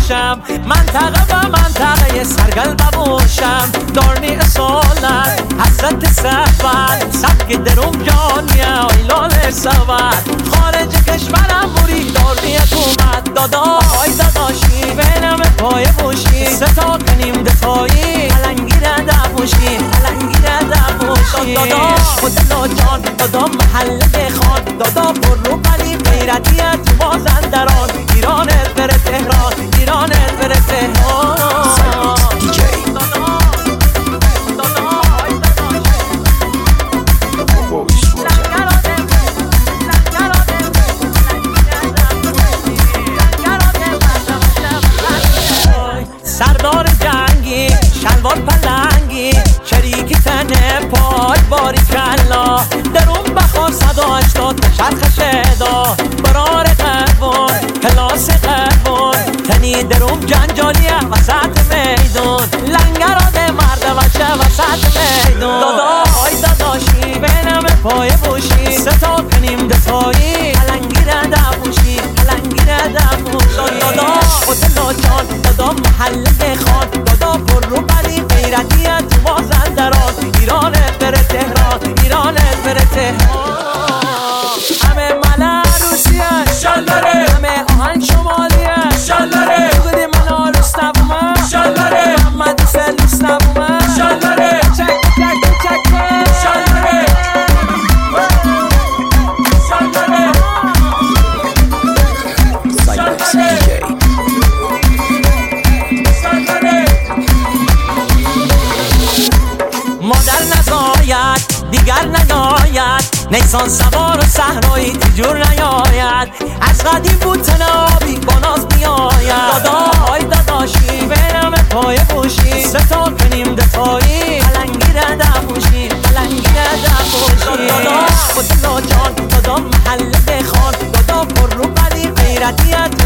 باشم، منطقه به منطقه سرگل بباشم. دارنی اصالت حضرت صحبت سبک دروم جانیه ایلال سوت. خارج کشورم بوری دارنی حکومت دادای داداشی بینم پای بوشی ستا کنیم دفاعی علنگی رده بوشی علنگی رده بوشی. دادا خدا جان دادا محله خان دادا پر رو قلی غیرتیت تو مازندران. ایرانت بره تهران ایرانت بره تهران. سردار جنگی شلوار پلنگی شریکی تنه پاک باری کلا. درون بخوار 180 چرخ شدا برار قربون کلاس قربون. تنی درون جنجالیه وسط میدون لنگراده مرد بچه وسط میدون. دادای داداشی بینم پای بوشی ستا کنیم دفاعی علنگی رده بوشی علنگی رده بوشی. دادا خدا جان دادا محله خان دادا پر رو قلی غیرتیت تو مازندران. ایرانت بره تهران ایرانت بره تهران. همه ملا روسیه شلره همه آهنگ شمالیه شلره. بگودی ملا رستبومه شلره محمد سلیس نبومه شلره. چک چک چک شلره شلره مادر نزاید دیگر نیاید نیسان سوار و صحرایی تیجور نیاید. از قدیم بود تنابی با ناز میاید. دادای داداشی بینم پای بوشی ستا کنیم دفاعی علنگی رده بوشی علنگی رده بوشی. دادا خدا جان دادا محله خان دادا پر رو قلی غیرتیت